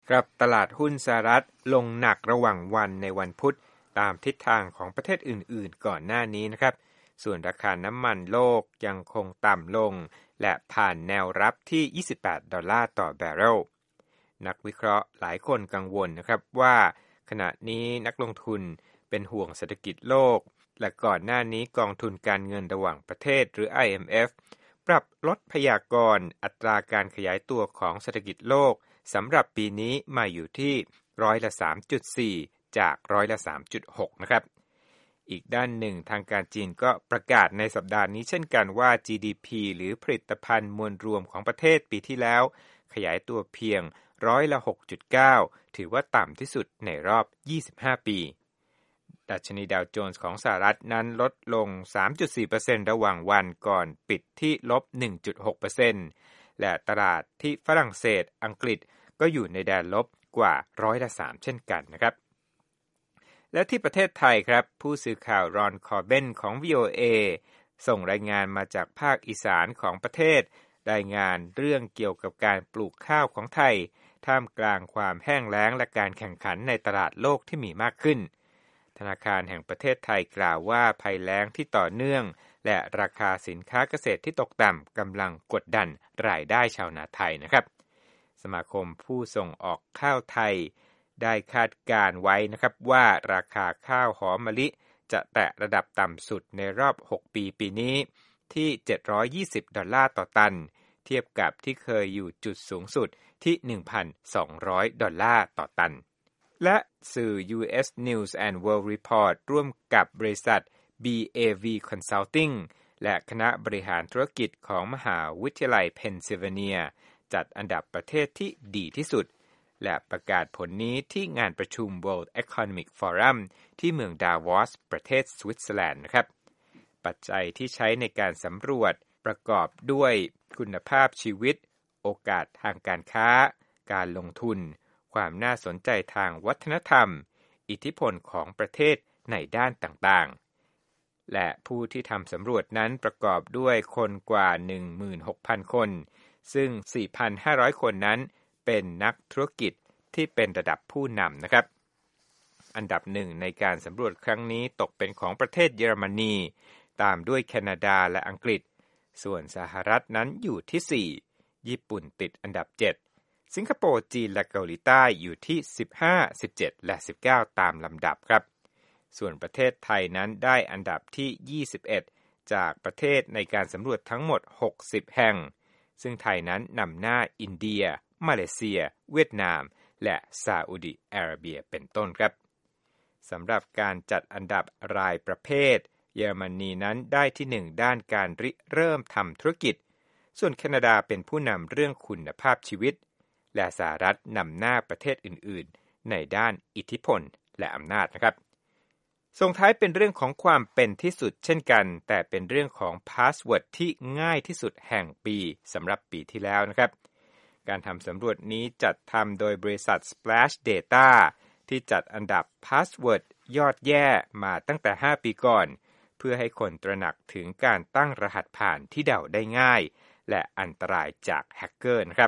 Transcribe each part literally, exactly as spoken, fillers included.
ครับตลาดหุ้นสหรัฐลงหนักระหว่างวันในวันพุธตามทิศทางของประเทศอื่นๆก่อนหน้านี้นะครับส่วนราคาน้ำมันโลกยังคงต่ำลงและผ่านแนวรับที่ยี่สิบแปดดอลลาร์ต่อแบเรลนักวิเคราะห์หลายคนกังวลนะครับว่าขณะนี้นักลงทุนเป็นห่วงเศรษฐกิจโลกและก่อนหน้านี้กองทุนการเงินระหว่างประเทศหรือ ไอ เอ็ม เอฟ ปรับลดพยากรณ์อัตราการขยายตัวของเศรษฐกิจโลกสำหรับปีนี้มาอยู่ที่ร้อยละ สามจุดสี่ จากร้อยละ สามจุดหก นะครับอีกด้านหนึ่งทางการจีนก็ประกาศในสัปดาห์นี้เช่นกันว่า จี ดี พี หรือผลิตภัณฑ์มวลรวมของประเทศปีที่แล้วขยายตัวเพียงร้อยละ หกจุดเก้า ถือว่าต่ำที่สุดในรอบยี่สิบห้าปีดัชนีดาวโจนส์ของสหรัฐนั้นลดลง สามจุดสี่เปอร์เซ็นต์ ระหว่างวันก่อนปิดที่ลบ หนึ่งจุดหกเปอร์เซ็นต์ และตลาดที่ฝรั่งเศสอังกฤษก็อยู่ในแดนลบกว่าร้อยละสามเช่นกันนะครับและที่ประเทศไทยครับผู้สื่อข่าวรอนคอร์เบนของ วี โอ เอ ส่งรายงานมาจากภาคอีสานของประเทศรายงานเรื่องเกี่ยวกับการปลูกข้าวของไทยท่ามกลางความแห้งแล้งและการแข่งขันในตลาดโลกที่มีมากขึ้นธนาคารแห่งประเทศไทยกล่าวว่าภัยแล้งที่ต่อเนื่องและราคาสินค้าเกษตรที่ตกต่ำกำลังกดดันรายได้ชาวนาไทยนะครับสมาคมผู้ส่งออกข้าวไทยได้คาดการไว้นะครับว่าราคาข้าวหอมมะลิจะแตะระดับต่ำสุดในรอบหกปีปีนี้ที่เจ็ดร้อยยี่สิบดอลลาร์ต่อตันเทียบกับที่เคยอยู่จุดสูงสุดที่ หนึ่งพันสองร้อยดอลลาร์ต่อตันและสื่อ ยู เอส News and World Report ร่วมกับบริษัท บี เอ วี Consulting และคณะบริหารธุรกิจของมหาวิทยาลัยเพนซิลเวเนียจัดอันดับประเทศที่ดีที่สุดและประกาศผลนี้ที่งานประชุม World Economic Forum ที่เมืองดาวอสประเทศสวิตเซอร์แลนด์นะครับปัจจัยที่ใช้ในการสำรวจประกอบด้วยคุณภาพชีวิตโอกาสทางการค้าการลงทุนความน่าสนใจทางวัฒนธรรมอิทธิพลของประเทศในด้านต่างๆและผู้ที่ทำสำรวจนั้นประกอบด้วยคนกว่า หนึ่งหมื่นหกพัน คนซึ่ง สี่พันห้าร้อย คนนั้นเป็นนักธุรกิจที่เป็นระดับผู้นำนะครับอันดับหนึ่งในการสำรวจครั้งนี้ตกเป็นของประเทศเยอรมนีตามด้วยแคนาดาและอังกฤษส่วนสหรัฐนั้นอยู่ที่สี่ญี่ปุ่นติดอันดับเจ็ดสิงคโปร์จีนและเกาหลีใต้อยู่ที่สิบห้า สิบเจ็ดและสิบเก้าตามลำดับครับส่วนประเทศไทยนั้นได้อันดับที่ยี่สิบเอ็ดจากประเทศในการสำรวจทั้งหมดหกสิบแห่งซึ่งไทยนั้นนำหน้าอินเดียมาเลเซียเวียดนามและซาอุดิอาระเบียเป็นต้นครับสำหรับการจัดอันดับรายประเภทเยอรมนีนั้นได้ที่หนึ่งด้านการริเริ่มทำธุรกิจส่วนแคนาดาเป็นผู้นำเรื่องคุณภาพชีวิตและสหรัฐนำหน้าประเทศอื่นๆในด้านอิทธิพลและอำนาจนะครับส่งท้ายเป็นเรื่องของความเป็นที่สุดเช่นกันแต่เป็นเรื่องของพาสเวิร์ดที่ง่ายที่สุดแห่งปีสำหรับปีที่แล้วนะครับการทำสำรวจนี้จัดทำโดยบริษัท Splash Data ที่จัดอันดับพาสเวิร์ดยอดแย่มาตั้งแต่ห้าปีก่อนเพื่อให้คนตระหนักถึงการตั้งรหัสผ่านที่เดาได้ง่ายและอันตรายจากแฮกเกอร์นะครับ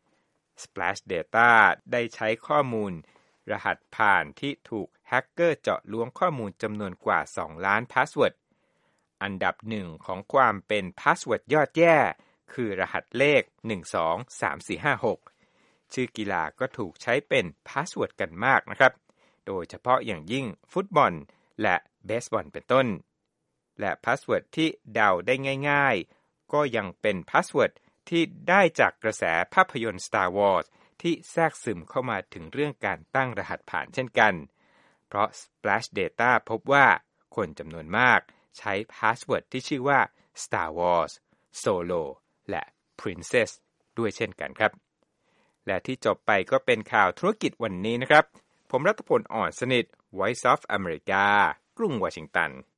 Splash Data ได้ใช้ข้อมูลรหัสผ่านที่ถูกแฮกเกอร์เจาะล้วงข้อมูลจำนวนกว่าสองล้านพาสเวิร์ดอันดับหนึ่งของความเป็นพาสเวิร์ดยอดแย่คือรหัสเลขหนึ่ง สอง สาม สี่ ห้า หกชื่อกีฬาก็ถูกใช้เป็นพาสเวิร์ดกันมากนะครับโดยเฉพาะอย่างยิ่งฟุตบอลและเบสบอลเป็นต้นและพาสเวิร์ดที่เดาได้ง่ายๆก็ยังเป็นพาสเวิร์ดที่ได้จากกระแสภาพยนตร์ Star Wars ที่แทรกซึมเข้ามาถึงเรื่องการตั้งรหัสผ่านเช่นกันเพราะ Splash Data พบว่าคนจำนวนมากใช้พาสเวิร์ดที่ชื่อว่า Star Wars Solo และ Princess ด้วยเช่นกันครับและที่จบไปก็เป็นข่าวธุรกิจวันนี้นะครับผมรัตพล อ่อนสนิท Voice of America กรุงวอชิงตัน